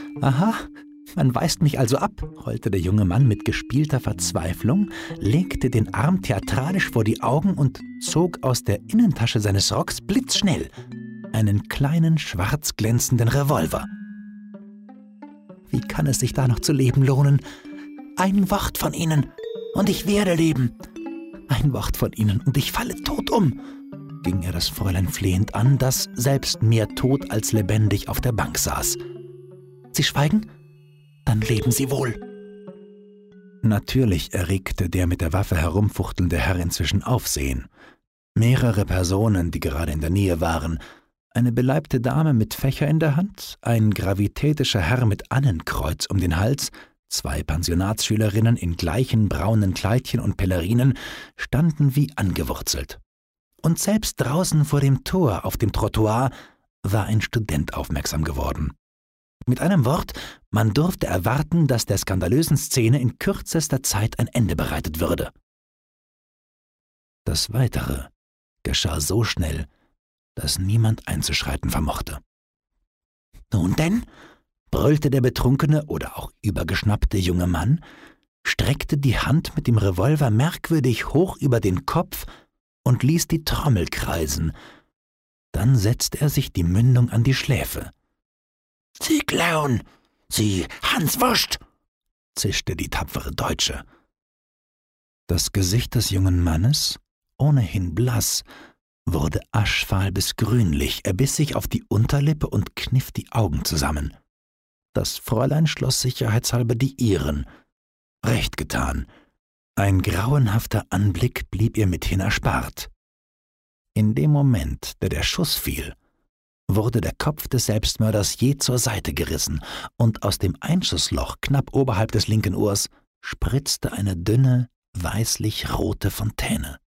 »Aha, man weist mich also ab«, heulte der junge Mann mit gespielter Verzweiflung, legte den Arm theatralisch vor die Augen und zog aus der Innentasche seines Rocks blitzschnell einen kleinen, schwarz glänzenden Revolver. »Wie kann es sich da noch zu leben lohnen? Ein Wort von Ihnen, und ich werde leben. Ein Wort von Ihnen, und ich falle tot um«, ging er das Fräulein flehend an, das selbst mehr tot als lebendig auf der Bank saß. »Sie schweigen? Dann leben Sie wohl.« Natürlich erregte der mit der Waffe herumfuchtelnde Herr inzwischen Aufsehen. Mehrere Personen, die gerade in der Nähe waren, eine beleibte Dame mit Fächer in der Hand, ein gravitätischer Herr mit Annenkreuz um den Hals, 2 Pensionatsschülerinnen in gleichen braunen Kleidchen und Pellerinen, standen wie angewurzelt. Und selbst draußen vor dem Tor auf dem Trottoir war ein Student aufmerksam geworden. Mit einem Wort, man durfte erwarten, dass der skandalösen Szene in kürzester Zeit ein Ende bereitet würde. Das Weitere geschah so schnell, dass niemand einzuschreiten vermochte. »Nun denn?« brüllte der betrunkene oder auch übergeschnappte junge Mann, streckte die Hand mit dem Revolver merkwürdig hoch über den Kopf und ließ die Trommel kreisen. Dann setzte er sich die Mündung an die Schläfe. »Sie Clown! Sie Hans Wurst!« zischte die tapfere Deutsche. Das Gesicht des jungen Mannes, ohnehin blass, wurde aschfahl bis grünlich, er biss sich auf die Unterlippe und kniff die Augen zusammen. Das Fräulein schloss sicherheitshalber die ihren. Recht getan. Ein grauenhafter Anblick blieb ihr mithin erspart. In dem Moment, da der Schuss fiel, wurde der Kopf des Selbstmörders je zur Seite gerissen, und aus dem Einschussloch knapp oberhalb des linken Ohrs spritzte eine dünne, weißlich-rote Fontäne.